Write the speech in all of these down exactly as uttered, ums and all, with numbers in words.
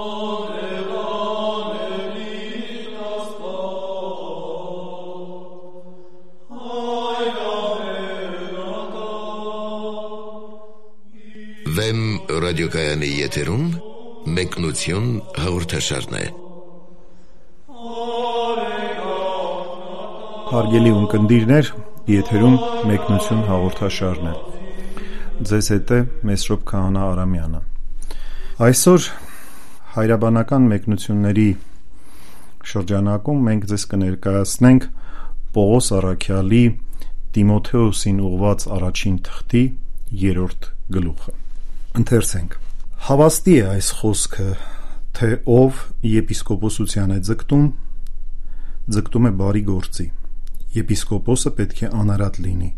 Վեմ ռադիոկայանի եթերում մեկնություն հաղորդաշարն է։ Հարգելի ունկնդիրներ, եթերում մեկնություն հաղորդաշարն է։ Ձեզ հետ է Մեսրոպ Քահանա Արամյանը։ Այսօր հայրաբանական մեկնությունների շրջանակում մենք ձեզ կներկայացնենք Պողոս Առաքյալի Տիմոթեոսին ուղված առաջին թղթի երրորդ գլուխը։ Ընթերցենք. Հավաստի է այս խոսքը, թե ով եպիսկոպոսության է ձգտում, ձգտում է բարի գործի։ Եպիսկոպոսը պետք է անարատ լինի։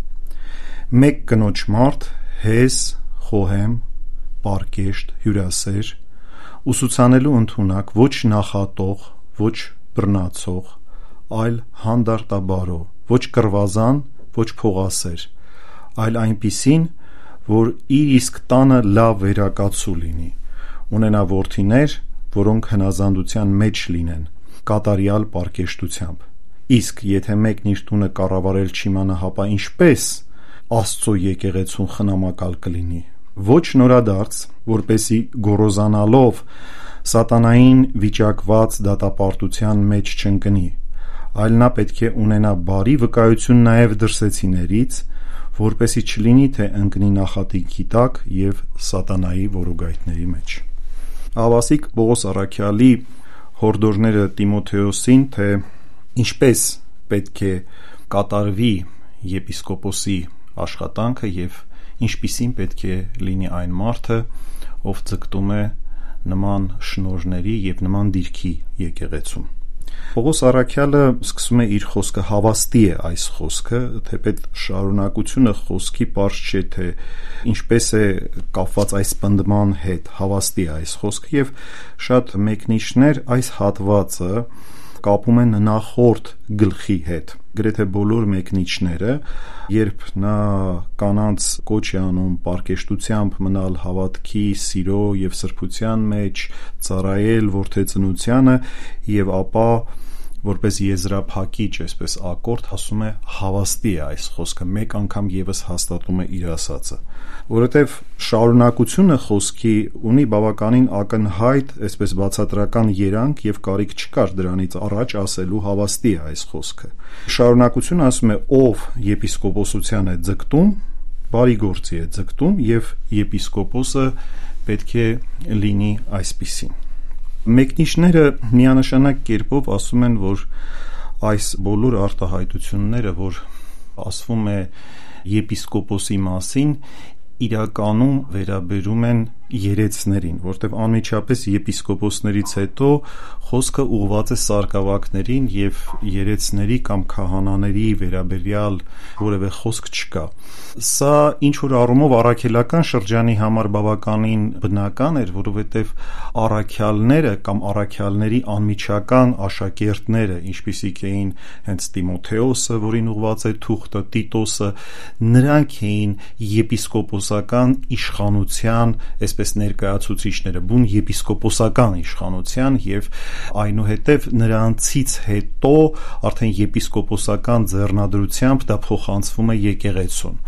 Մեկ կնոջ մարդ, հես, խոհեմ, պարկեշտ, հյուրասեր, ուսուցանելու ընդունակ, ոչ նախատող, ոչ բռնացող, այլ հանդարտաբարո, ոչ կռվազան, ոչ փողասեր, այլ այնպիսին, որ իր իսկ տանը լավ վերակացու լինի, ունենա որդիներ, որոնք հնազանդության մեջ լինեն, կատարյալ պարկեշտությամբ։ Իսկ եթե մեկն իր տունը կառավարել չիմանա, հապա ինչպես Աստծո եկեղեցուն խնամակալ կլինի։ Ոչ նորադարձ, որպեսի գոռոզանալով սատանային վիճակված դատապարտության մեջ չընկնի, այլ նա պետք է ունենա բարի վկայություն նաև դրսեցիներից, որպեսի չլինի, թե ընկնի նախատինքի տակ և սատանայի որոգայթների մեջ։ Ահավասիկ Պողոս Առաքյալի հորդորները Տիմոթեոսին, թե ինչպես պետք է կատարվի եպիսկոպոսի աշխատանքը և ինչպիսին պետք է լինի այն մարդը, ով ձգտում է նման շնորհների և նման դիրքի եկեղեցում։ Պողոս Առաքյալը սկսում է իր խոսքը հավաստի է այս խոսքը, թեպետ շարունակությունը խոսքի պարզ չէ, թե ինչպես է կապված այս պնդման հետ, հավաստի է այս խոսքը, և շատ մեկնիչներ այս հատվածը կապում են նախորդ գլխի հետ։ Գրեթե բոլոր մեկնիչները, երբ նա կանանց կոչ է անում պարկեշտությամբ մնալ հավատքի, սիրո և սրբության մեջ, ծառայել որդեծնությանը և ապա որպես եզրափակիչ, այսպես ակորդ, ասում է հավաստի է այս խոսքը, մեկ անգամ ևս հաստատում է իր ասածը, որովհետև շարունակությունը խոսքի ունի բավականին ակնհայտ, այսպես բացատրական երանգ և կարիք չկար դրանից առաջ ասելու հավաստի է այս խոսքը։ Շարունակությունը ասում է, ով եպիսկոպոսության է ձգտում, բարի գործի է ձգտում, և եպիսկոպոսը պետք է լինի այսպիսին։ Մեկնիչները միանշանակ կերպով ասում են, որ այս բոլոր արտահայտությունները, որ ասվում է եպիսկոպոսի մասին, իրականում վերաբերում են երեցներին, որտեղ անմիջապես եպիսկոպոսներից հետո խոսքը ուղղված է սարկավակներին և երեցների կամ քահանաների վերաբերյալ որևէ խոսք չկա։ Սա ինչ-որ առումով առաքելական շրջանի համար բավականին բնական էր, որովհետև առաքյալները կամ առաքյալների անմիջական աշակերտները, ինչպիսիք էին հենց Տիմոթեոսը, որին ուղղված է թուղթը, Տիտոսը, նրանք էին եպիսկոպոսական իշխանության, այսպես ներկայացուցիչները, բուն եպիսկոպոսական իշխանության, և այնուհետև նրանցից հետո արդեն եպիսկոպոսական ձեռնադրությամբ դա փոխանցվում է եկեղեցուն։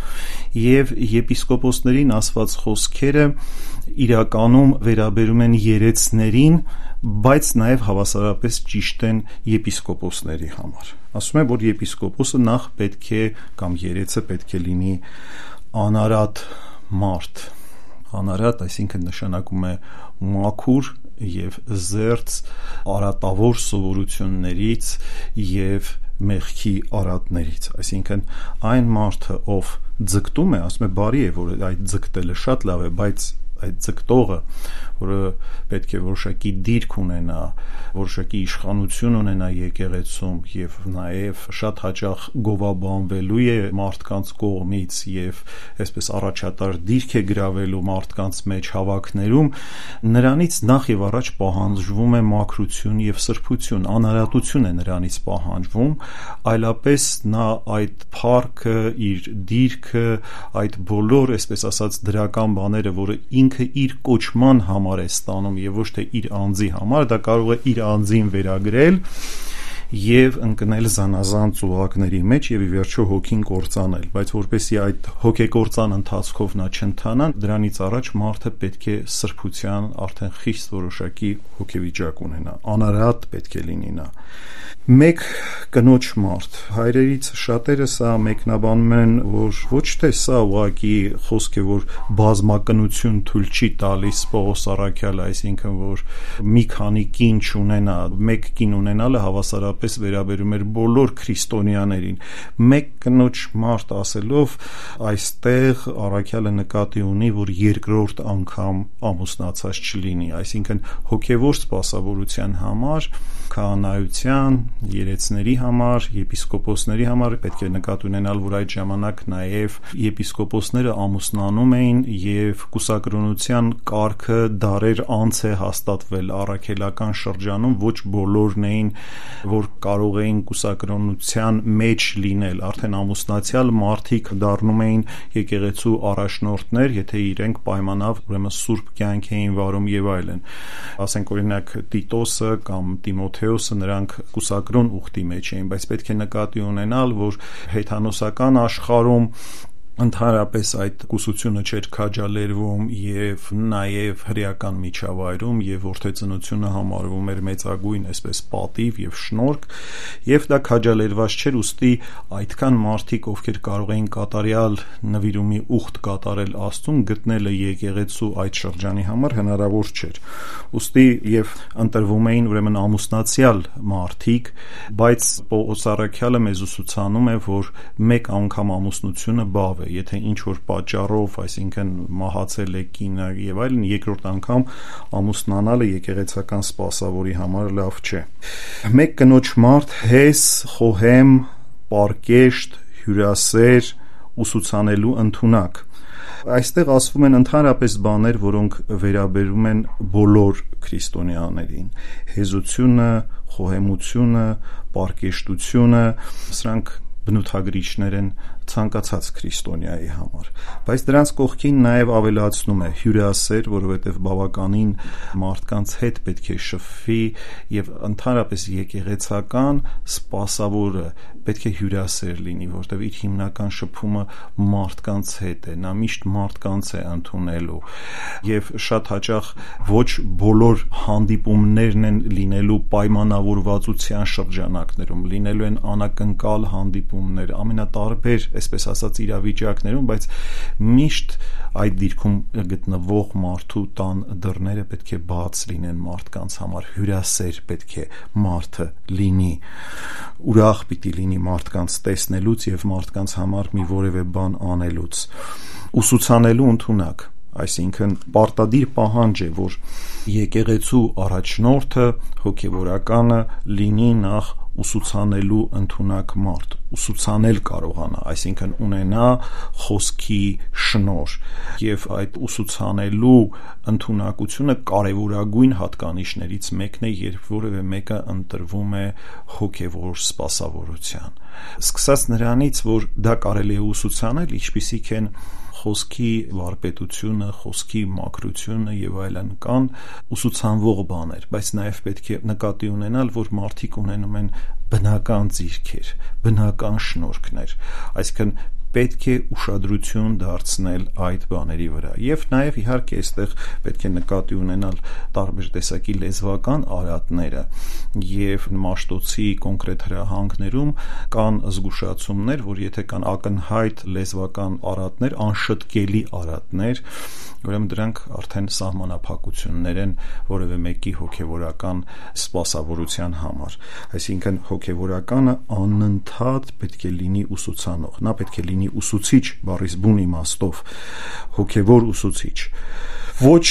Եվ եպիսկոպոսներին ասված խոսքերը իրականում վերաբերում են երեցներին, բայց նաև հավասարապես ճիշտ են եպիսկոպոսների համար։ Ասում է, որ եպիսկոպոսը նախ պետք է, կամ երեցը պետք է լինի անարատ մարդ։ Անարատ, այսինքն նշանակում է մաքուր և զերծ արատավոր սովորություններից և մեղքի արատներից, այսինքն այն մարդը, ով ձգտում է, ասում է բարի է, որ այդ ձգտելը շատ լավ է, բայց այդ ձգտողը, որը պետք է որոշակի դիրք ունենա, որոշակի իշխանություն ունենա եկեղեցում և նաև շատ հաճախ գովաբանվելու է մարդկանց կողմից և այսպես առաջատար դիրք է գրավելու մարդկանց մեջ հավաքներում, նրանից նախ և առաջ պահանջվում է մաքրություն և սրբություն, անարատություն է նրանից պահանջվում, այլապես նա այդ փառքը, իր դիրքը, այդ բոլոր, այսպես ասած, դրական բաները, որը ինքը իր կոչման համար համար է ստանում եւ ոչ թե իր անձի համար, դա կարող է իր անձին վերագրել եւ ընկնել զանազան ծուղակների մեջ եւ ի վերջո հոգին կործանել, բայց որպեսզի այդ հոգեկործան ընթացքով նա չընթանա, դրանից առաջ մարդը պետք է սրբության արդեն խիստ որոշակի հոգեվիճակ ունենա, անարատ պետք է լինի նա։ Մեկ կնոջ մարդ, հայրերից շատերը սա մեկնաբանում են, որ ոչ թե սա ուղղակի խոսք է, որ բազմակնություն թույլ չի տալիս Պողոս առաքյալը, այսինքն որ մի քանի կին չունենա, մեկ կին ունենալը հավասարապես վերաբերում էր բոլոր քրիստոնյաներին։ Մեկ կնոջ մարդ ասելով, այստեղ առաքյալը նկատի ունի, որ երկրորդ անգամ ամուսնացած չլինի, այսինքն հոգևոր սպասավորության համար, քահանայության, երեցների համար, եպիսկոպոսների համար պետք է նկատի ունենալ, որ այդ ժամանակ նաև եպիսկոպոսները ամուսնանում էին եւ կուսակրոնության կարգը դարեր անց է հաստատվել առաքելական շրջանում, ոչ բոլորն էին, որ կարող էին կուսակրոնության մեջ լինել, արդեն ամուսնացյալ մարդիկ դառնում էին եկեղեցու առաջնորդներ, եթե իրենք պայմանավ ուրեմն սուրբ կյանք էին վարում եւ այլն։ Ասենք օրինակ Տիտոսը կամ Տիմոթեոսը, նրանք կուսակրոն ուխտի մեջ էին, բայց պետք է նկատի ունենալ, որ հեթանոսական աշխարհում ընդհանրապես այդ կուսությունը չէր քաջալերվում եւ նաեւ հրեական միջավայրում եւ որդեծնությունը համարվում էր մեծագույն այսպես պատիվ եւ շնորհք եւ դա քաջալերված չէր, ուստի այդքան մարդիկ, ովքեր կարող էին կատարյալ նվիրումի ուխտ կատարել Աստծուն, գտնելը եկեղեցու այդ շրջանի համար հնարավոր չէր, ուստի եւ ընտրվում էին ուրեմն ամուսնացյալ մարդիկ, բայց Պողոս առաքյալը մեզ ուսուցանում է, որ մեկ անգամ ամուսնությունը բավ է, եթե ինչ-որ պատճառով, այսինքն մահացել է կինը եւ այլն, երկրորդ անգամ ամուսնանալը եկեղեցական սպասավորի համար լավ չէ։ Մեկ կնոջ մարդ հես, խոհեմ, պարկեշտ, հյուրասեր, ուսուցանելու ընդունակ։ Այստեղ ասվում են ընդհանրապես բաներ, որոնք վերաբերում են բոլոր քրիստոնյաներին։ Հեզությունը, խոհեմությունը, պարկեշտությունը, սրանք բնութագրիչներ են ցանկացած քրիստոնյայի համար, բայց դրանց կողքին նաև ավելացնում է հյուրասեր, որովհետև բավականին մարդկանց հետ պետք է շփվի եւ ընդհանրապես եկեղեցական սպասավորը պետք է հյուրասեր լինի, որովհետև իր հիմնական շփումը մարդկանց հետ է, նա միշտ մարդկանց է ընդունելու եւ շատ հաճախ ոչ բոլոր հանդիպումներն են լինելու պայմանավորվածության շրջանակներում, լինելու են անակնկալ հանդիպումներ, ամենատարբեր այսպես ասած իրավիճակներում, բայց միշտ այդ դիրքում գտնվող մարդու տան դռները պետք է բաց լինեն մարդկանց համար, հյուրասեր պետք է մարդը լինի, ուրախ պիտի լինի մարդկանց տեսնելուց եւ մարդկանց համար մի որևէ բան անելուց, ուսուցանելու ընդունակ, այսինքն պարտադիր պահանջ է, որ եկեղեցու առաջնորդը, հոգևորականը լինի նախ ուսուցանելու ընդունակ մարդ, ուսուցանել կարողանա, այսինքն ունենա խոսքի շնորհ եւ այդ ուսուցանելու ընդունակությունը կարեւորագույն հատկանիշներից մեկն է, երբ որևէ մեկը ընտրվում է հոգևոր սպասավորության։ Սկսած նրանից, որ դա կարելի է ուսուցանել, ինչպիսիք են խոսքի վարպետությունը, խոսքի մաքրությունը եւ այլն կան ուսուցանվող բաներ, բայց նաեւ պետք է նկատի ունենալ, որ մարդիկ ունենում են բնական ձիրքեր, բնական շնորհքներ, այսինքն պետք է ուշադրություն դարձնել այդ բաների վրա եւ նաեւ իհարկե այստեղ պետք է նկատի ունենալ տարբեր տեսակի լեզվական արատները եւ Մաշտոցի կոնկրետ հրահանգներում կան զգուշացումներ, որ եթե կան ակնհայտ լեզվական արատներ, անշտկելի արատներ, ուրեմն դրանք արդեն սահմանափակություններ են որևէ մեկի հոգևորական սպասավորության համար, այսինքն հոգևորականը անընդհատ պետք է լինի ուսուցանող, նա պետք է լինի ուսուցիչ, բառից բուն իմաստով, հոգևոր ուսուցիչ, ոչ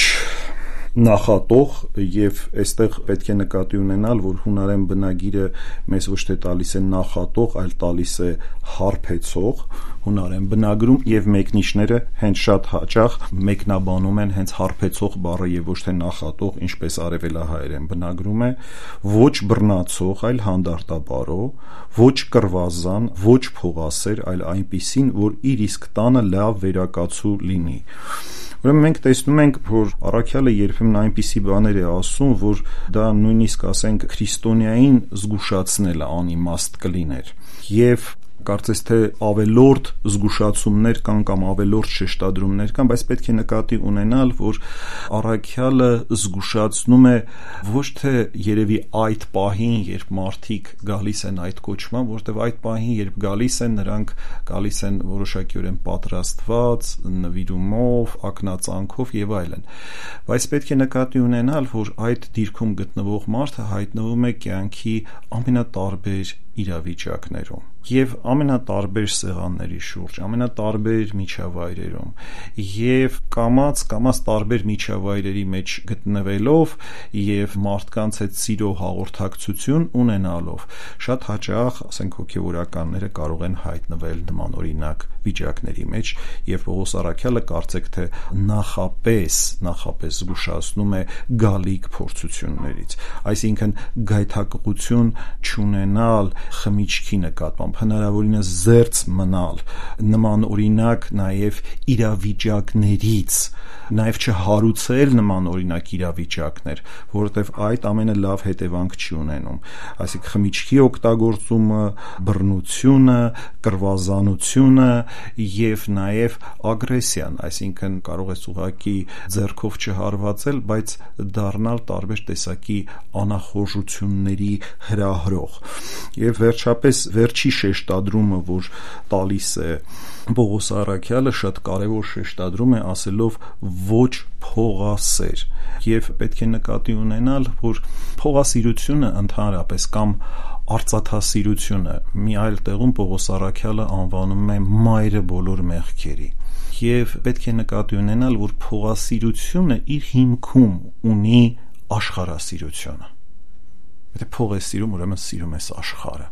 նախատող եւ այստեղ պետք է նկատի ունենալ, որ հունարեն բնագիրը մեզ ոչ թե տալիս է նախատող, այլ տալիս է հարբեցող հունարեն բնագրում եւ մեկնիշները հենց շատ հաճախ մեկնաբանում են հենց հարբեցող բառը եւ ոչ թե նախատող, ինչպես արևելահայերեն բնագրում է, ոչ բռնացող, այլ հանդարտաբարո, ոչ կռվազան, ոչ փողասեր, այլ այնպիսին, որ իր իսկ տանը լավ վերակացու լինի։ Ուրեմն մենք տեսնում ենք, որ առաքյալը երբեմն այնպիսի բաներ է ասում, որ դա նույնիսկ ասենք քրիստոնյային զգուշացնելը անիմաստ կլիներ, եւ կարծես թե ավելորդ զգուշացումներ կան կամ ավելորդ շեշտադրումներ կան, բայց պետք է նկատի ունենալ, որ առաքյալը զգուշացնում է ոչ թե երևի այդ պահին, երբ մարդիկ գալիս են այդ կոչման, որտեղ այդ պահին, երբ գալիս են, նրանք գալիս են որոշակիորեն պատրաստված, նվիրումով, ակնածանքով եւ այլն, բայց պետք է նկատի ունենալ, որ այդ դիրքում գտնվող մարդը հայտնվում է կյանքի ամենատարբեր իրավիճակներում եւ ամենատարբեր սեղանների շուրջ, ամենատարբեր միջավայրերում եւ կամաց կամաց տարբեր միջավայրերի մեջ գտնվելով եւ մարդկանց հետ սիրո հաղորդակցություն ունենալով շատ հաճախ, ասենք, հոգեվորականները կարող են հայտնվել նմանօրինակ վիճակների մեջ եւ Պողոս առաքյալը կարծեք թե նախապես նախապես զգուշացնում է գալիք փորձություններից, այսինքն գայթակղություն չունենալ խմիչքի նկատմամբ, հնարավորինս զերծ մնալ նման օրինակ նաև իրավիճակներից, նաև չհարուցել նման օրինակ իրավիճակներ, որովհետև այդ ամենը լավ հետևանք չի ունենում, այսինքն խմիչքի օգտագործումը, բռնությունը, կռվազանությունը եւ նաև ագրեսիան, այսինքն կարող է ուղղակի ձեռքով չհարվածել, բայց դառնալ տարբեր տեսակի անախորժությունների հրահրող։ Եվ վերջապես վերջի շեշտադրումը, որ տալիս է Պողոս առաքյալը, շատ կարևոր շեշտադրում է, ասելով ոչ փողասեր, եւ պետք է նկատի ունենալ, որ փողասիրությունը ընդհանրապես կամ արծաթասիրությունը մի այլ տեղում Պողոս առաքյալը անվանում է մայրը բոլոր մեղքերի, եւ պետք է նկատի ունենալ, որ փողասիրությունը իր հիմքում ունի աշխարհասիրությունը։ Եթե փող ես սիրում, ուրեմն սիրում ես աշխարհը։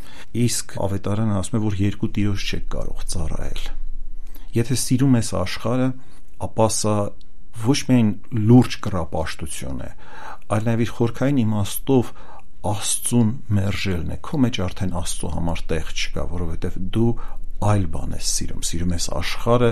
Իսկ ավետարանը ասում է, որ երկու տիրոջ չեք կարող ծառայել։ Եթե սիրում ես աշխարհը, ապա սա ոչ միայն լուրջ կռապաշտություն է, այլ նաև իր խորքային իմաստով Աստծուն մերժելն է։ Քո մեջ արդեն Աստծո համար տեղ չկա, որովհետև դու այլ բան ես սիրում, սիրում ես աշխարհը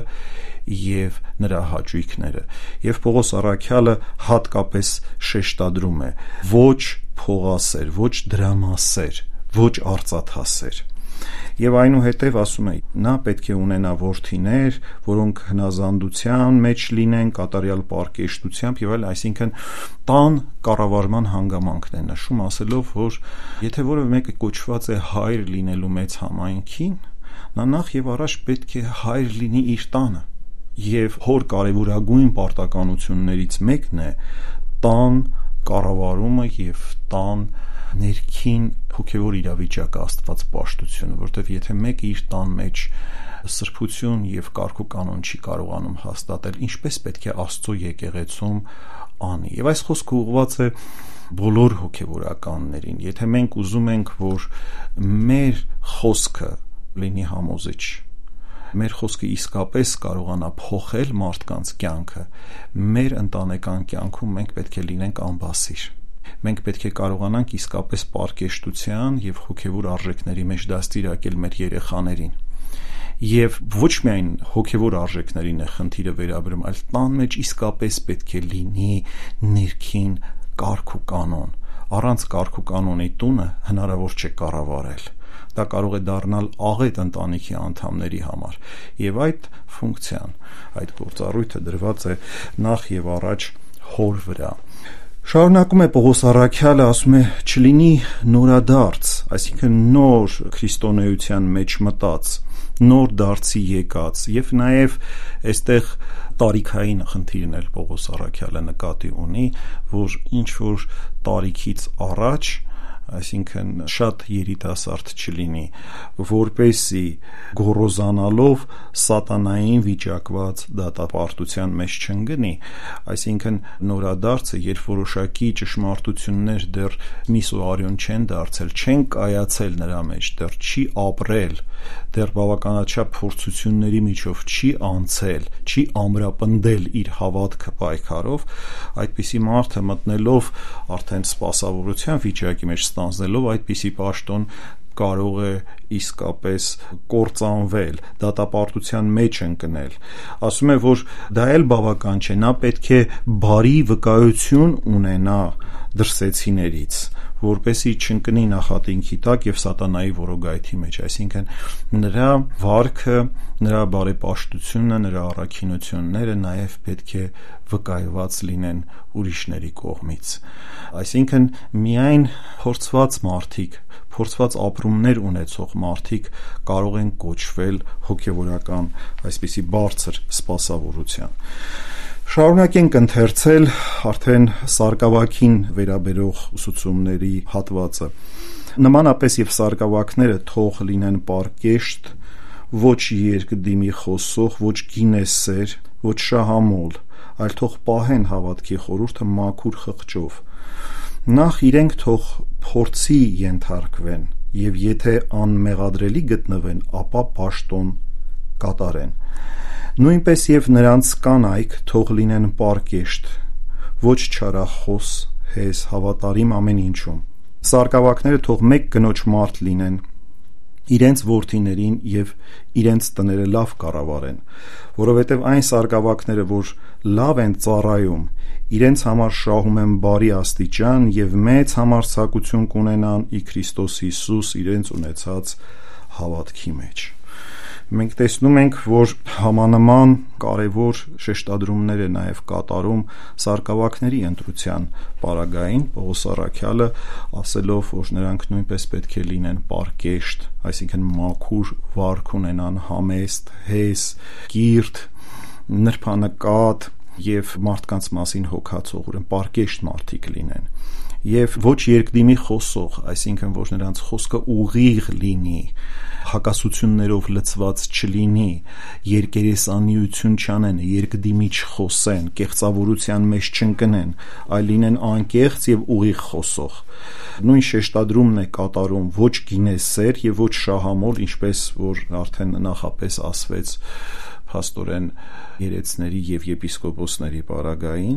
եւ նրա հաճույքները։ Եվ Պողոս առաքյալը հատկապես շեշտադրում է. ոչ փողասեր, ոչ դրամասեր, ոչ արծաթասեր։ Եվ այնուհետև ասում է, նա պետք է ունենա որդիներ, որոնք հնազանդության մեջ լինեն, կատարյալ պարկեշտությամբ եւ այլ, այսինքն տան կառավարման հանգամանքն է նշում, ասելով, որ եթե որևէ մեկը կոչված է հայր լինելու մեծ համայնքին, նա նախ եւ առաջ պետք է հայր լինի իր տանը։ Եվ հոր կարևորագույն պարտականություններից մեկն է տան կառավարումը եւ տան ներքին հոգևոր իրավիճակը, Աստված պաշտությունը, որտեղ եթե մեկը իր տան մեջ սրբություն եւ կարգ ու կանոն չի կարողանում հաստատել, ինչպես պետք է Աստծո եկեղեցում անի։ Եվ այս խոսքը ուղղված է բոլոր հոգևորականներին։ Եթե մենք ուզում ենք, որ մեր խոսքը լինի համոզիչ, մեր խոսքը իսկապես կարողանա փոխել մարդկանց կյանքը, մեր ընտանեկան կյանքում մենք պետք է լինենք անբասիր։ Մենք պետք է կարողանանք իսկապես պարկեշտության եւ հոգեվոր արժեքների մեջ դաստիարակել մեր երեխաներին։ Եվ ոչ միայն հոգեվոր արժեքներին է խնդիրը վերաբերում, այլ տան մեջ իսկապես պետք է լինի ներքին կարգ ու կանոն։ Առանց կարգ ու կանոնի տունը հնարավոր չէ կառավարել։ Դա կարող է դառնալ աղետ ընտանիքի անդամների համար, եւ այդ ֆունկցիան, այդ գործառույթը դրված է նախ եւ առաջ հոր վրա։ Շարունակում է Պողոս առաքյալը, ասում է, չլինի նորադարձ, այսինքն նոր քրիստոնեության մեջ մտած, նոր դարձի եկած, եւ նաեւ այստեղ տարիքային խնդիրն էլ Պողոս առաքյալը նկատի ունի, որ ինչ որ տարիքից առաջ, այսինքն շատ երիտասարդ չլինի, որպեսզի գոռոզանալով սատանային վիճակված դատապարտության մեջ չընկնի, այսինքն նորադարձը, երբ որոշակի ճշմարտություններ դեռ միս ու արյուն չեն դարձել, չեն կայացել նրա մեջ, դեռ չի ապրել, դեռ բավականաչափ փորձությունների միջով չի անցել, չի ամրապնդել իր հավատքը պայքարով, այդպիսի մարդը մտնելով արդեն սպասավորության վիճակի մեջ ստանձնելով այդպիսի պաշտոն, կարող է իսկապես կործանվել, դատապարտության մեջ ընկնել։ Ասում է, որ դա էլ բավական չէ, նա պետք է բարի վկայություն ունենա դրսեցիներից, որպեսզի չընկնի նախատինքի տակ եւ սատանայի որոգայթի մեջ, այսինքն նրա վարքը, նրա բարեպաշտությունը, նրա առաքինությունները նաեւ պետք է վկայված լինեն ուրիշների կողմից։ Այսինքն միայն փորձված մարդիկ, փորձված ապրումներ ունեցող մարդիկ կարող են կոչվել հոգեվորական այսպիսի բարձր սպասավորության։ Շարունակենք ընթերցել արդեն սարկավակին վերաբերող ուսուցումների հատվածը։ Նմանապես եւ սարկավակները թող լինեն պարկեշտ, ոչ երկդիմի խոսող, ոչ գինեսեր, ոչ շահամոլ, այլ թող պահեն հավատքի խորհուրդը մաքուր խղճով։ Նախ իրենք թող փորձի ենթարկվեն, եւ եթե անմեղադրելի գտնվեն, ապա պաշտոն կատարեն։ Նույնպես եւ նրանց կանայք թող լինեն պարկեշտ, ոչ չարախոս, հես, հավատարիմ ամեն ինչում։ Սարկավակները թող մեկ կնոջ մարդ լինեն, իրենց որդիներին եւ իրենց տները լավ կառավարեն, որովհետեւ այն սարկավակները, որ լավ են ծառայում, իրենց համար շահում են բարի աստիճան եւ մեծ համարձակություն կունենան ի Քրիստոս Հիսուս իրենց ունեցած հավատքի մեջ։ Մենք տեսնում ենք, որ համանման կարևոր շեշտադրումներ է նաև կատարում սարկավակների ընտրության պարագային, Պողոս առաքյալը ասելով, որ նրանք նույնպես պետք է լինեն պարկեշտ, այսինքն մաքուր վարք ունենան, համեստ, հես, կիրթ, նրբանկատ եւ մարդկանց մասին հոգացող, ուրեմն պարկեշտ մարդիկ լինեն։ Եվ ոչ երկդիմի խոսող, այսինքն որ նրանց խոսքը ուղիղ լինի, հակասություններով լցված չլինի, երկերեսանիություն չանեն, երկդիմի չխոսեն, կեղծավորության մեջ չընկնեն, այլ լինեն անկեղծ եւ ուղիղ խոսող։ Նույն շեշտադրումն է կատարում ոչ գինեսեր եւ ոչ շահամոլ, ինչպես որ արդեն նախապես ասվեց փաստորեն երեցների եւ եպիսկոպոսների պարագային,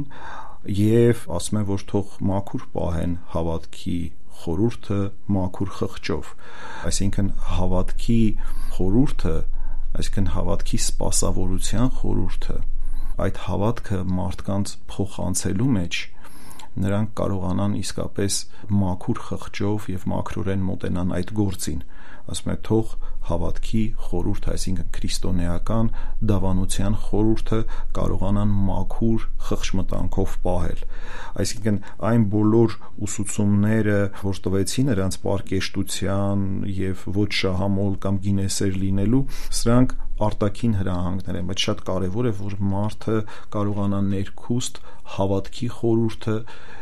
եւ ասում է, որ թող մաքուր պահեն հավատքի խորհուրդը մաքուր խղճով, այսինքն հավատքի խորհուրդը, այսինքն հավատքի սպասավորության խորհուրդը, այդ հավատքը մարդկանց փոխանցելու մեջ նրանք կարողանան իսկապես մաքուր խղճով եւ մաքրորեն մոտենան այդ գործին, ասում է թող հավատքի խորհուրդը, այսինքն քրիստոնեական դավանության խորհուրդը կարողանան մաքուր խղճմտանքով պահել, այսինքն այն բոլոր ուսուցումները, որ տվեցին նրանց պարկեշտության եւ ոչ շահամոլ կամ գինեսեր լինելու, սրանք արտաքին հրահանգներ են, բայց շատ կարեւոր է, որ մարդը կարողանա ներքուստ հավատքի խորհուրդը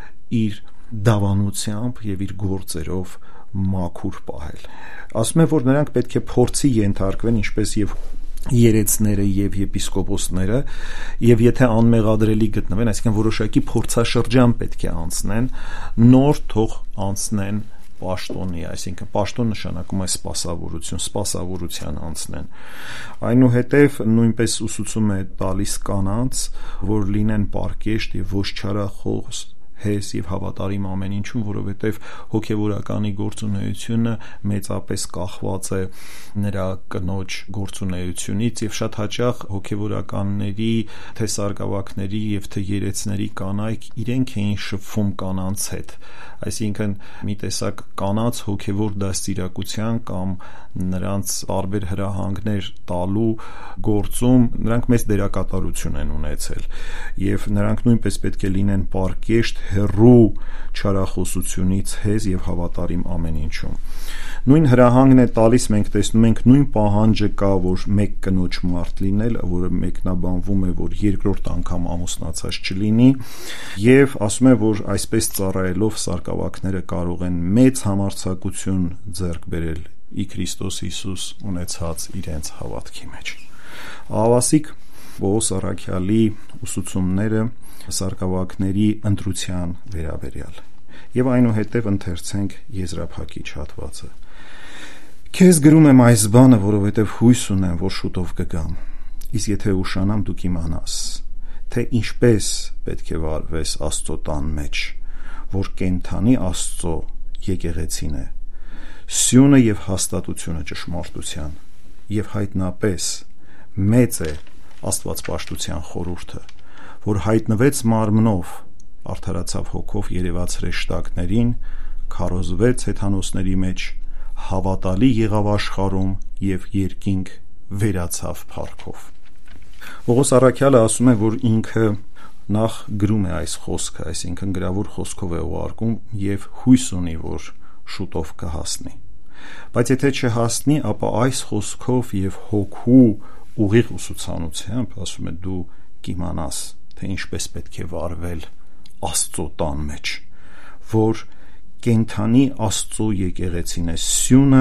իր դավանությամբ եւ իր գործերով մաքուր պահել։ Ասում է, որ նրանք պետք է փորձի ենթարկվեն, ինչպես եւ երեցները եւ եպիսկոպոսները, եւ եթե անմեղադրելի գտնվեն, այսինքն որոշակի փորձաշրջան պետք է անցնեն, նոր թող անցնեն պաշտոնի, այսինքն պաշտոն նշանակում է սպասավորություն, սպասավորության անցնեն։ Այնուհետև նույնպես ուսուցում է տալիս կանանց, որ լինեն պարկեշտ եւ ոչ չարախոս, հես եւ հավատարիմ ամեն ինչում, որովհետեւ հոգեվորականի գործունեությունը մեծապես կախված է նրա կնոջ գործունեությունից եւ շատ հաճախ հոգեվորականների, թե սարկավակների եւ թե երեցների կանայք իրենք էին շփվում կանանց հետ, այսինքն մի տեսակ կանանց հոգեվոր դաստիարակության կամ նրանց տարբեր հրահանգներ տալու գործում նրանք մեծ դերակատարություն են ունեցել եւ նրանք նույնպես պետք է լինեն պարկեշտ, հեռու չարախոսությունից, հեզ եւ հավատարիմ ամեն ինչում։ Նույն հրահանգն է տալիս, մենք տեսնում ենք նույն պահանջը կա, որ մեկ կնոջ մարդ լինել, որը մեկնաբանվում է, որ երկրորդ անգամ ամուսնացած չլինի, եւ ասում է, որ այսպես ծառայելով սարկավակները կարող են մեծ համարձակություն ձեռք բերել ի Քրիստոս Հիսուս ունեցած իրենց հավատքի մեջ։ Ահավասիկ Պողոս առաքյալի ուսուցումները սարկավակների ընտրության վերաբերյալ։ Եվ այնուհետև ընթերցենք եզրափակիչ հատվածը։ Քեզ գրում եմ այս բանը, որովհետև հույս ունեմ, որ շուտով կգամ։ Իսկ եթե ուշանամ, դու կիմանաս, թե ինչպես պետք է վարվես Աստծո տան մեջ, որ կենթանի Աստծո եկեղեցին է, սյունը եւ հաստատությունը ճշմարտության, եւ հայտնապես մեծ է Աստվածպաշտության խորհուրդը, որ հայտնվեց մարմնով, արդարացավ հոգով, երևաց հրեշտակներին, քարոզվեց հեթանոսների մեջ, հավատալի եղավ աշխարհում եւ երկինք վերացավ փառքով։ Պողոս առաքյալը ասում է, որ ինքը նախ գրում է այս խոսքը, այսինքն գրավոր խոսքով է ուղարկում եւ հույս ունի, որ շուտով կհասնի։ Բայց եթե չհասնի, ապա այս խոսքով եւ հոգու ուղիղ ուսուցանությամբ, ասում է, դու կիմանաս, թե ինչպես պետք է վարվել Աստծո տան մեջ, որ կենթանի Աստծո եկեղեցին է սյունը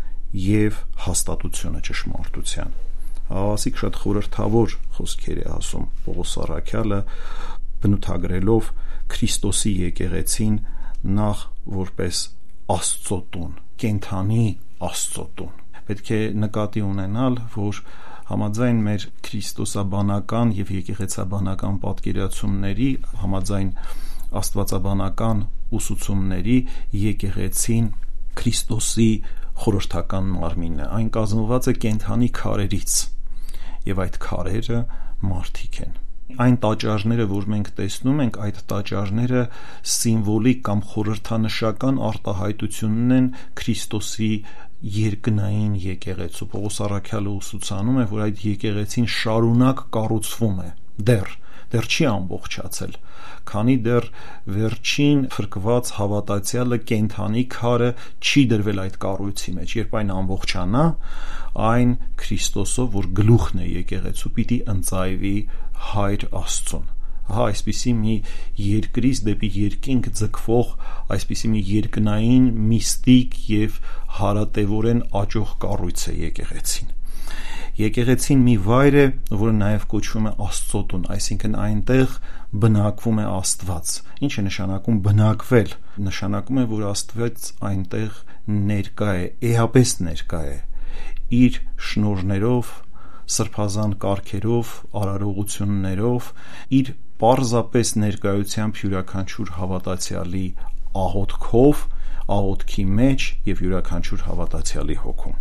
եւ հաստատությունը ճշմարտության։ Ասիկ շատ խորհրդավոր խոսքեր է ասում Պողոս առաքյալը, բնութագրելով Քրիստոսի եկեղեցին նախ որպես Աստծո տուն, կենթանի Աստծո տուն։ Պետք է նկատի ունենալ, որ համաձայն մեր քրիստոսաբանական եւ եկեղեցաբանական պատկերացումների, համաձայն աստվածաբանական ուսուցումների, եկեղեցին Քրիստոսի խորհրդական մարմինն է, այն կազմված է կենթանի քարերից, եւ այդ քարերը մարդիկ են։ Այն տաճարները, որ մենք տեսնում ենք, այդ տաճարները սիմվոլիկ կամ խորհրդանշական արտահայտությունն են Քրիստոսի երկնային եկեղեցու։ Պողոս առաքյալը ուսուցանում է, որ այդ եկեղեցին շարունակ կառուցվում է, դեռ դեռ չի ամբողջացել, քանի դեռ վերջին փրկված հավատացյալը կենթանի քարը չի դրվել այդ կառույցի մեջ։ Երբ այն ամբողջանա, այն Քրիստոսով, որ գլուխն է եկեղեցու, պիտի ընծայվի Հայր Աստծուն։ Հա, այսպիսի մի երկրից դեպի երկինք ձգվող, այսպիսի մի երկնային միստիկ եւ հարատեվորեն աճող կառույց է եկեղեցին։ Եկեղեցին մի վայր է, որը նաև կոչվում է Աստծո տուն, այսինքն այնտեղ բնակվում է Աստված։ Ինչ է նշանակում բնակվել։ Նշանակում է, որ Աստված այնտեղ ներկա է, էապես ներկա է, իր շնորհներով, սրբազան կարգերով, արարողություններով, իր պարզապես ներկայությամբ յուրաքանչյուր հավատացյալի աղոթքով, աղոթքի մեջ եւ յուրաքանչյուր հավատացյալի հոգում։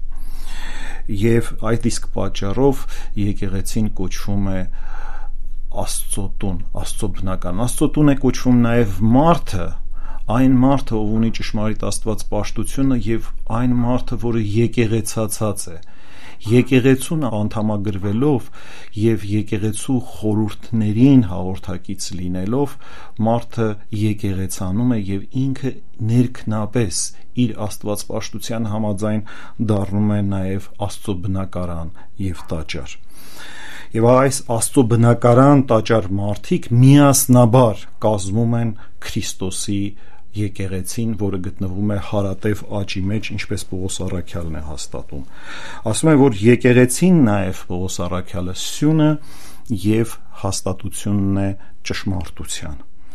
Եվ այդ իսկ պատճառով եկեղեցին կոչվում է Աստծո տուն, Աստծո բնական։ Աստծո տուն է կոչվում նաև մարդը, այն մարդը, ով ունի ճշմարիտ աստվածպաշտությունը, եւ այն մարդը, որը եկեղեցացած է։ Եկեղեցուն անդամագրվելով եւ եկեղեցու խորհուրդներին հաղորդակից լինելով, մարդը եկեղեցանում է եւ ինքը ներքնապես իր աստվածպաշտության համաձայն դառնում է նաեւ Աստծո բնակարան եւ տաճար։ Եվ այս Աստծո բնակարան տաճար մարդիկ միասնաբար կազմում են Քրիստոսի եկեղեցին, որը գտնվում է հարատև աճի մեջ, ինչպես Պողոս առաքյալն է հաստատում։ Ասում է, որ եկեղեցին նաև Պողոս առաքյալը սյունը եւ հաստատությունն է ճշմարտության։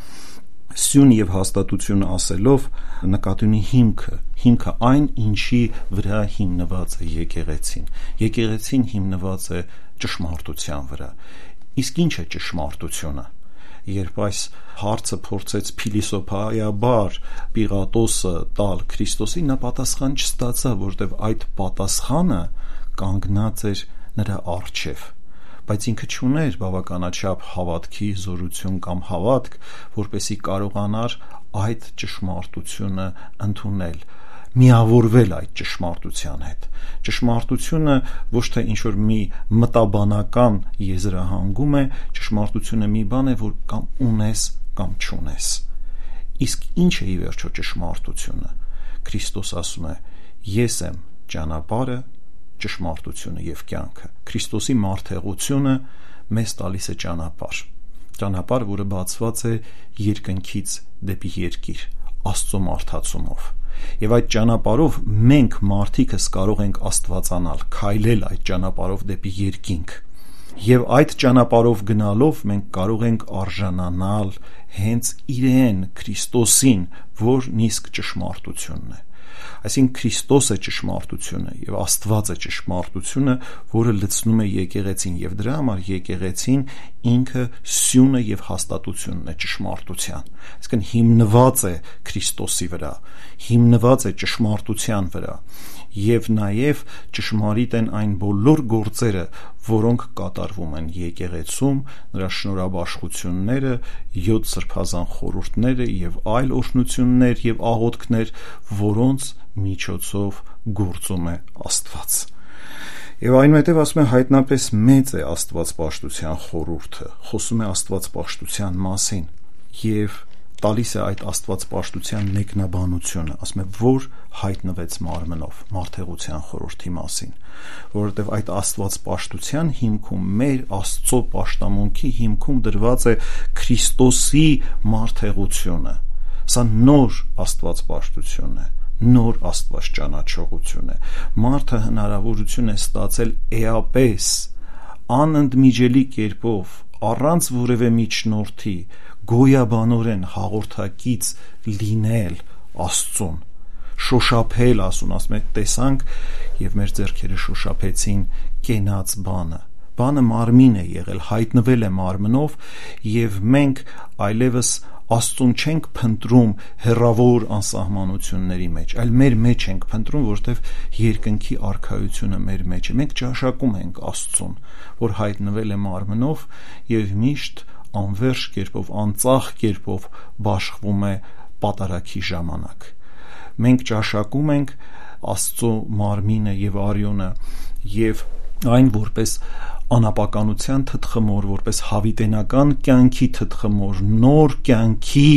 Սյուն եւ հաստատություն ասելով նկատի ունի հիմքը, հիմքը այն, ինչի վրա հիմնված է եկեղեցին։ Եկեղեցին հիմնված է ճշմարտության վրա։ Իսկ ինչ է ճշմարտությունը։ Երբ այս հարցը փորձեց փիլիսոփայաբար Պիղատոսը տալ Քրիստոսին, նա պատասխան չստացավ, որտեղ այդ պատասխանը կանգնած էր նրա առջև, բայց ինքը չուներ բավականաչափ հավատքի զորություն կամ հավատք, որպեսզի կարողանար այդ ճշմարտությունը ընդունել, միավորվել այդ ճշմարտության հետ։ Ճշմարտությունը ոչ թե ինչ-որ մի մտաբանական եզրահանգում է, ճշմարտությունը մի բան է, որ կամ ունես, կամ չունես։ Իսկ ինչ է ի վերջո ճշմարտությունը։ Քրիստոս ասում է. Ես եմ ճանապարհը, ճշմարտությունը եւ կյանքը։ Քրիստոսի մարդեղությունը մեզ տալիս է ճանապարհ։ Ճանապարհ, որը բացված է երկնքից դեպի երկիր, Աստծո մարդացումով։ Եվ այդ ճանապարհով մենք մարդիկս կարող ենք աստվածանալ, քայլել այդ ճանապարհով դեպի երկինք։ Եվ այդ ճանապարհով գնալով մենք կարող ենք արժանանալ հենց իրեն, Քրիստոսին, որն իսկ ճշմարտությունն է։ Այսինքն Քրիստոս է ճշմարտությունը եւ Աստված է ճշմարտությունը, որը լցնում է եկեղեցին, եւ դրա համար եկեղեցին ինքը սյունը եւ հաստատությունն է ճշմարտության։ Այսինքն հիմնված է Քրիստոսի վրա, հիմնված է ճշմարտության վրա, եւ նաեւ ճշմարիտ են այն բոլոր գործերը, որոնք կատարվում են եկեղեցում, նրա շնորհաբաշխությունները, յոթ սրբազան խորհուրդները եւ այլ օրհնություններ եւ աղոթքներ, որոնց միջոցով գործում է Աստված։ Եվ այնուհետև ասում է հայտնապես մեծ է Աստվածպաշտության խորհուրդը, խոսում է Աստվածպաշտության մասին եւ տալիս է այդ Աստվածպաշտության մեկնաբանությունը, ասում է, որ հայտնվեց մարմնով մարդեղության խորհրդի մասին, որովհետև այդ Աստվածպաշտության հիմքում, մեր Աստծո պաշտամունքի հիմքում դրված է Քրիստոսի մարդեղությունը։ Սա նոր Աստվածպաշտություն է, նոր Աստված ճանաչողություն է։ Մարդը հնարավորություն է ստացել էապես, անընդմիջելի կերպով, առանց որևէ միջնորդի, գոյաբանորեն հաղորդակից լինել Աստծուն, շոշափել, ասուն, ասում է, տեսանք եւ մեր ձեռքերը շոշափեցին կենաց բանը։ Բանը մարմին է եղել, հայտնվել է մարմնով եւ մենք այլևս Աստծուն չենք փնտրում հեռավոր անսահմանությունների մեջ, այլ մեր մեջ ենք փնտրում, որովհետև երկնքի արքայությունը մեր մեջ է։ Մենք ճաշակում ենք Աստծուն, որ հայտնվել է մարմնով եւ միշտ անվերջ կերպով, անծախ կերպով բաշխվում է պատարագի ժամանակ։ Մենք ճաշակում ենք Աստծո մարմինը եւ արյունը եւ այն որպես անապականության թտխմոր, որպես հավիտենական կյանքի թտխմոր, նոր կյանքի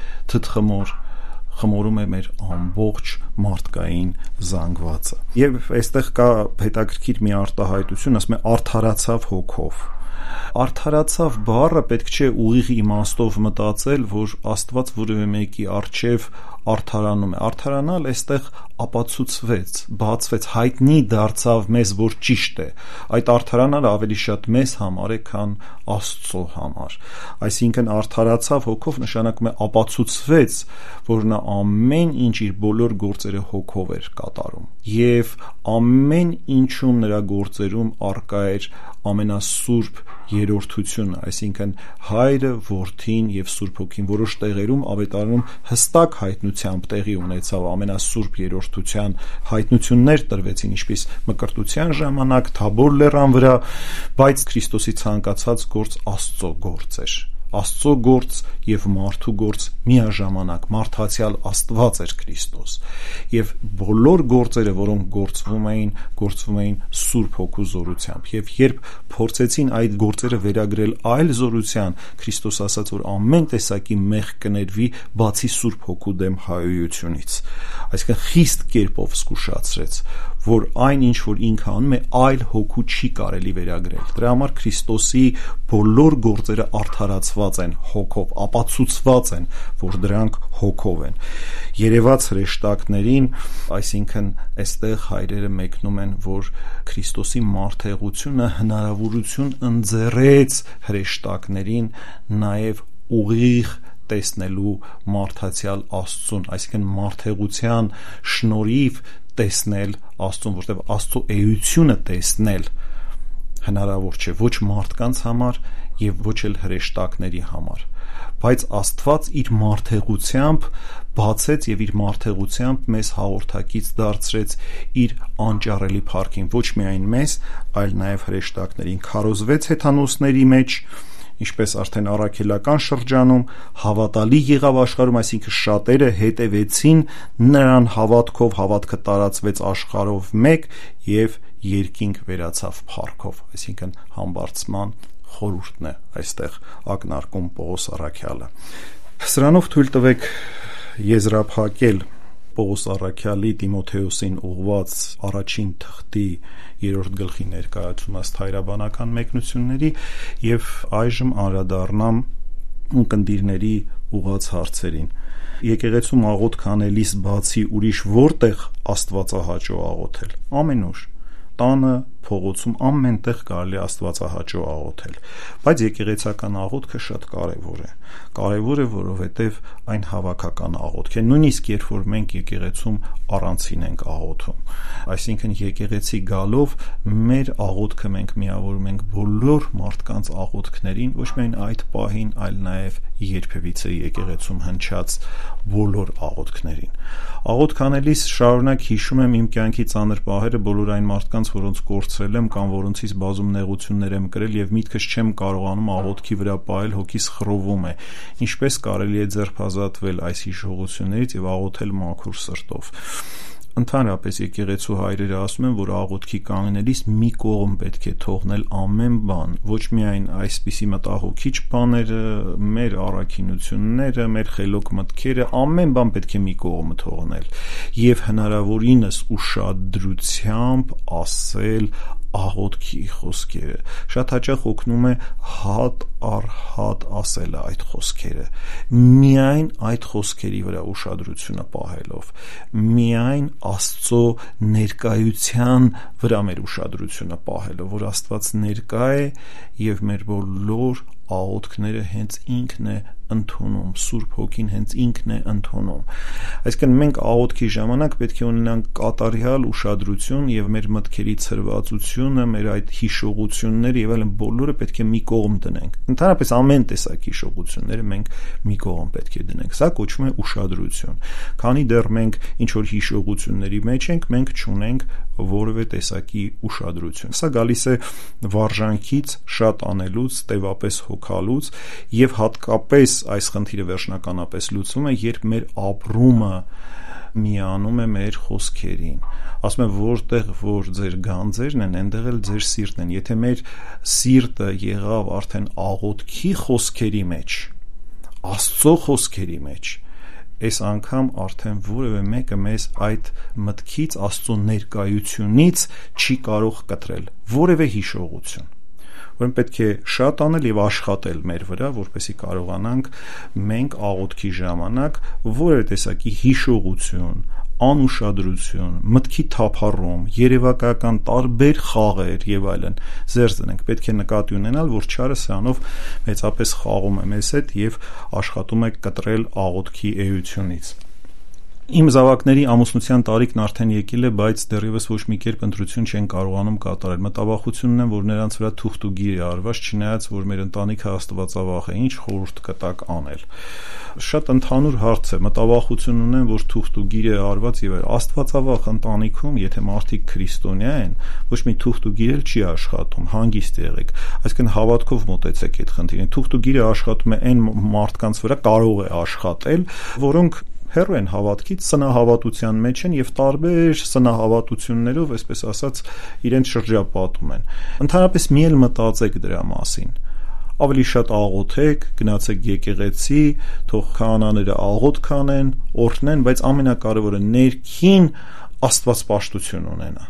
թտխմոր խմորում է մեր ամբողջ մարդկային զանգվածը։ Եվ այստեղ կա հետաքրքիր մի արտահայտություն, ասում է արդարացավ հոգով։ Արդարացավ բառը պետք չէ ուղիղ իմաստով մտածել, որ Աստված որևէ մեկի առջև արդարանում է։ Արդարանալ այստեղ ապացուցվեց, բացվեց, հայտնի դարձավ մեզ, որ ճիշտ է։ Այդ արդարանալը ավելի շատ մեզ համար է, քան Աստծո համար։ Այսինքն արդարացավ հոգով նշանակում է ապացուցվեց, որ նա ամեն ինչ իր բոլոր գործերը հոգով էր կատարում։ Եվ ամեն ինչում նրա գործերում առկա էր ամենասուրբ երրորդությունը, այսինքն Հայրը, Որդին եւ Սուրբ Հոգին որոշ տեղերում ավետարանում հստակ հայտնությամբ տեղի ունեցավ ամենասուրբ երրորդության հայտնություններ տրվեցին, ինչպես Մկրտության ժամանակ Թաբոր լեռան վրա, բայց Քրիստոսի ցանկացած գործ Աստծո գործ էր։ Աստծո գործ եւ մարդու գործ միաժամանակ, մարդացյալ Աստված էր Քրիստոս։ Եվ բոլոր գործերը, որոնք գործվում էին, գործվում էին Սուրբ Հոգու զորությամբ։ Եվ երբ փորձեցին այդ գործերը վերագրել այլ զորության, Քրիստոս ասաց, որ ամեն տեսակի մեղք կներվի, բացի Սուրբ Հոգու դեմ հայոյությունից։ Այսինքն խիստ կերպով զգուշացրեց, որ այն ինչ որ ինքը անում է, այլ հոգու չի կարելի վերագրել։ Դրա համար Քրիստոսի բոլոր գործերը արդարացված են հոգով, ապացուցված են, որ դրանք հոգով են։ Երևաց հրեշտակներին, այսինքն այստեղ հայրերը մեկնում են, որ Քրիստոսի մարդեղությունը հնարավորություն ընձեռեց հրեշտակներին նաև ուղիղ տեսնելու մարդացյալ Աստծուն, այսինքն մարդեղության շնորհիվ տեսնել Աստծուն, որտեղ Աստծո էությունը տեսնել հնարավոր չէ ոչ մարդկանց համար եւ ոչ էլ հրեշտակների համար, բայց Աստված իր մարդեղությամբ բացեց եւ իր մարդեղությամբ մեզ հաղորդակից դարձրեց իր անճարելի փառքին, ոչ միայն մեզ, այլ նաեւ հրեշտակներին, քարոզվեց հեթանոսների մեջ, ինչպես արդեն առաքելական շրջանում հավատալի եղավ աշխարհում, այսինքն շատերը հետևեցին նրան հավատքով, հավատքը տարածվեց աշխարհով մեկ եւ երկինք վերացավ փառքով, այսինքն համբարձման խորհուրդն է այստեղ ակնարկում Պողոս առաքյալը։ Սրանով թույլ տվեք եզրափակել Պողոս առաքյալի Տիմոթեոսին ուղված առաջին թղթի երրորդ գլխի ներկայացում ըստ հայրաբանական մեկնությունների եւ այժմ անդրադառնամ ունկնդիրների ուղղած հարցերին։ Եկեղեցում աղոթք անելիս բացի ուրիշ որտեղ Աստվածահաճո աղոթել։ Ամենուր, տանը, փողոցում ամենտեղ կարելի Աստվածահաճո աղոթել, բայց եկեղեցական աղոթքը շատ կարևոր է։ Կարևոր է, որովհետև այն հավաքական աղոթք է, նույնիսկ երբ որ մենք եկեղեցում առանցին ենք աղոթում, այսինքն եկեղեցի գալով մեր աղոթքը մենք միավորում ենք բոլոր մարդկանց աղոթքներին, ոչ միայն այդ պահին, այլ նաև երբևիցե եկեղեցում հնչած բոլոր աղոթքներին։ Աղոթք անելիս շարունակ հիշում եմ իմ կյանքի ծանր պահերը, բոլոր այն մարդկանց, որոնց կորցրել եմ կամ որոնցից բազում նեղություններ եմ կրել եւ միտքս չեմ կարողանում աղոթքի վրա պահել, հոգիս խռովում է։ Ինչպես կարելի է ձերբազատվել այս հիշողություններից եւ աղոթել մաքուր սրտով։ Ընդհանրապես եկեղեցու հայրերը ասում են, որ աղոթքի կանգնելիս մի կողմ պետք է թողնել ամեն բան, ոչ միայն այսպիսի մտահոգիչ բաները, մեր առաքինությունները, մեր խելոք մտքերը, ամեն բան պետք է մի կողմ թողնել եւ հնարավորինս ուշադրությամբ ասել աղոթքի խոսքերը։ Շատ հաճախ օգնում է հատ առ հատ ասելը այդ խոսքերը, միայն այդ խոսքերի վրա ուշադրությունը պահելով, միայն Աստծո ներկայության վրա մեր ուշադրությունը պահելով, որ Աստված ներկա է եւ մեր բոլոր աղոթքները հենց ինքն է ընդունում, Սուրբ Հոգին հենց ինքն է ընդունում։ Այսինքն մենք աղոթքի ժամանակ պետք է ունենանք կատարյալ ուշադրություն եւ մեր մտքերի ցրվածությունը, մեր այդ հիշողությունները եւ այլն բոլորը պետք է մի կողմ դնենք։ Ընդհանրապես ամեն տեսակ հիշողությունները մենք մի կողմ պետք է դնենք։ Սա կոչվում է ուշադրություն։ Քանի դեռ մենք ինչ որ հիշողությունների մեջ ենք, մենք չունենք որևէ տեսակի ուշադրություն։ Սա գալիս է վարժանքից, շատ անելուց, տևապես հոգալուց եւ հատկապես այս խնդիրը վերջնականապես լուծվում է, երբ մեր ապրումը միանում է մեր խոսքերին։ Ասում եմ, որտեղ որ ձեր գանձերն են, այնտեղ էլ ձեր սիրտն են։ Եթե մեր սիրտը եղավ արդեն աղոթքի խոսքերի մեջ, Աստծո խոսքերի մեջ, այս անգամ արդեն որևէ մեկը մեզ այդ մտքից, Աստծո ներկայությունից չի կարող կտրել որևէ հիշողություն։ Ուրեմն պետք է շատ անել եւ աշխատել մեր վրա, որպեսզի կարողանանք մենք աղոթքի ժամանակ որևէ տեսակի հիշողություն, անուշադրություն, մտքի թափառում, երևակայական տարբեր խաղեր եւ այլն զերծ դնենք։ Պետք է նկատի ունենալ, որ չարը սրանով մեծապես խաղում է մեզ հետ եւ աշխատում է կտրել աղոթքի էությունից։ Իմ զավակների ամուսնության տարիքն արդեն եկել է, բայց դեռևս ոչ մի կերպ ընտրություն չեն կարողանում կատարել։ Մտավախությունն է, որ նրանց վրա թուղթ ու գիր է արված, չնայած որ մեր ընտանիքը աստվածավախ է, ինչ խորհուրդ կտակ անել։ Շատ ընդհանուր հարց է, մտավախություն ունեն, որ թուղթ ու գիր է արված եւ այլ։ Աստվածավախ ընտանիքում, եթե մարդիկ քրիստոնյա են, ոչ մի թուղթ ու գիր էլ չի աշխատում, հանգիստ եղեք։ Այսինքն հավատքով մոտեցեք այդ խնդիրին։ Թուղթ ու գիրը աշխատում է այն մարդկանց վրա, կարող է աշխատել, որոնք հեռու են հավատքից, սնահավատության մեջ են եւ տարբեր սնահավատություններով, այսպես ասած, իրենց շրջապատում են։ Ընդհանրապես մի էլ մտածեք դրա մասին։ Ավելի շատ աղոթեք, գնացեք եկեղեցի, թող քահանաները աղոթք անեն, օրհնեն, բայց ամենակարևորը ներքին աստվածպաշտություն ունենա։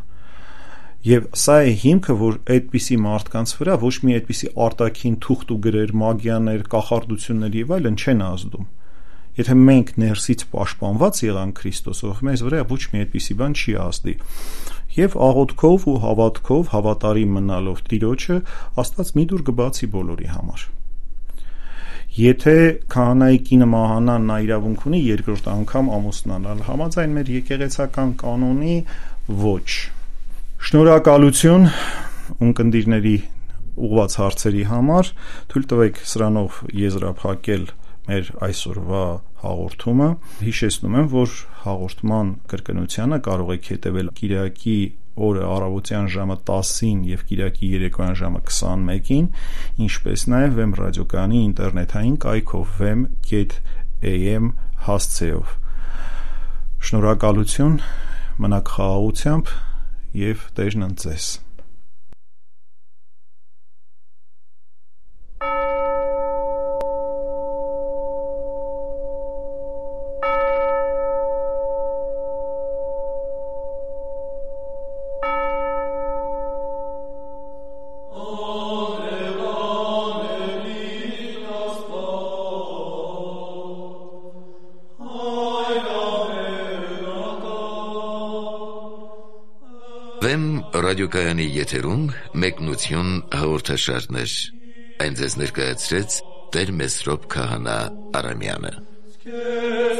Եվ սա է հիմքը, որ այդպիսի մարդկանց վրա ոչ մի այդպիսի արտաքին թուղթ ու գրեր, մագիաներ, կախարդություններ եւ այլն չեն ազդում։ Եթե մենք ներսից պաշտպանված եղանք Քրիստոսով, մեզ վրա ոչ մի այդպիսի բան չի ազդի։ Եվ աղոթքով ու հավատքով, հավատարիմ մնալով Տիրոջը, Աստված մի դուր կբացի բոլորի համար։ Եթե քահանայի կինը մահանա, նա իրավունք ունի երկրորդ անգամ ամուսնանալ, համաձայն մեր եկեղեցական կանոնի ոչ։ Շնորհակալություն ունկնդիրների ուղղված հարցերի համար, թույլ տվեք սրանով եզրափակել մեր այսօրվա հաղորդումը։ Հիշեցնում եմ, որ հաղորդման կրկնությանը կարող եք հետևել Կիրակի օրը առավոտյան ժամը տասին եւ Կիրակի երեկոյան ժամը քսանմեկին, ինչպես նաեւ Վեմ ռադիոկայանի ինտերնետային կայքով վեմ կետ էյ էմ հասցեով։ Շնորհակալություն, մնաք խաղաղությամբ եւ Տերն ընդ ձեզ։ Վեմ ռադիոկայանի եթերում մեկնություն հաղորդաշարներ։ Այն ձեզ ներկայացրեց Տեր Մեսրոպ Քահանա Արամյանը։